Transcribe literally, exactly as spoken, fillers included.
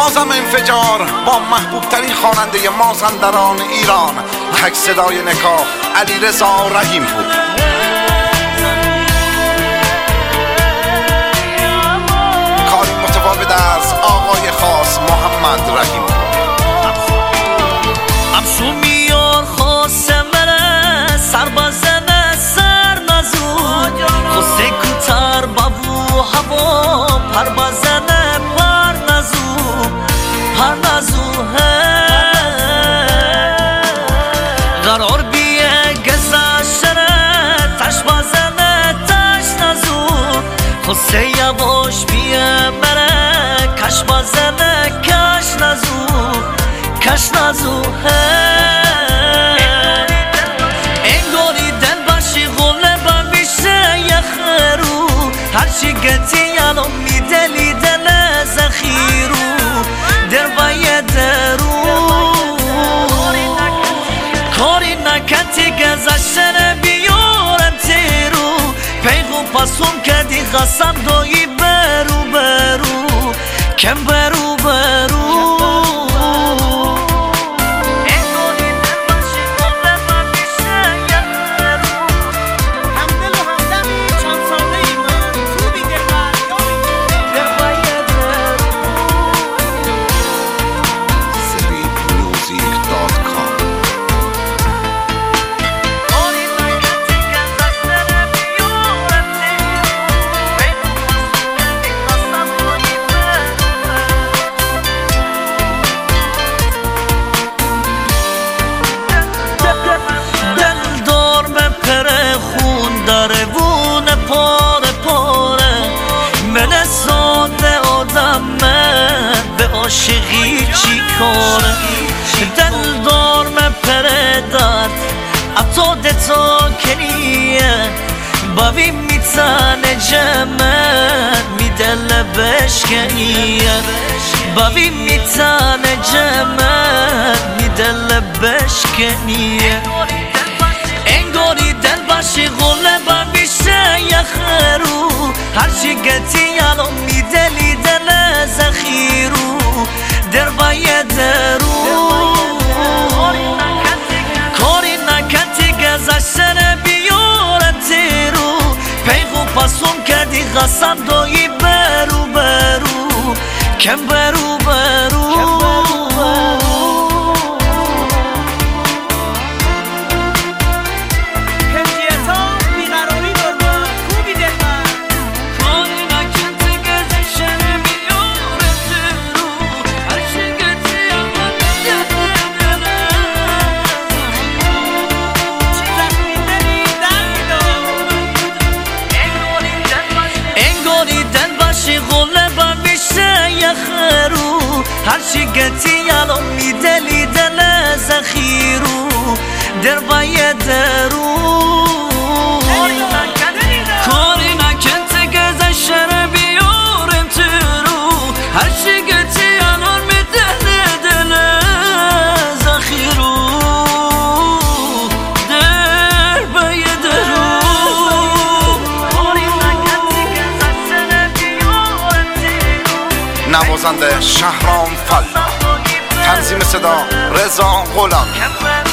بازم انفجار با محبوب ترین خواننده مازندران ایران، تک صدای نکاه علیرضا رحیم پور. کاری متفاوت از آقای خاص محمد رحیم پور. امشو میار خواستم بره سربازنه سر نزو خوسته کتر بابو هوا پربازنه پر نزو پر نزو قرار بیه گذشتره تش بازنه تش نزو خوسته یواش بیه بره کش بازنه کش نزو کش نزو انگاری دل باشی غله بمیشه یخرو هرچی گتی الان میدلی دل زخیرو در باید درو کاری نکتی گذشتن بیارم تیرو پیغو پاسون کدی قسم دایی برو برو کم برو برو عاشقی چی کاره دل دار من پردار اتو دتو کنیه باوی میتانه جمن می دل بشکنیه باوی میتانه جمن می دل بشکنیه انگاری دل باشی غله بمیشه یخرو هرچی گتی الان می دلی دل زخیرو در باید درو کاری نکتی گذشتن بیارم تیرو پیغو پاسون کردی قسم دایی برو برو کم برو برو هرچی گتی الان میدلی دل زخیرو در باید درو کاری نکنت گذشتن بیارم ترو هرچی گتی الان میدلی دل زخیرو در باید درو کاری نکنت گذشتن بیارم ترو. نوازنده شهرام فلا، تنظیم صدا رضا غلام.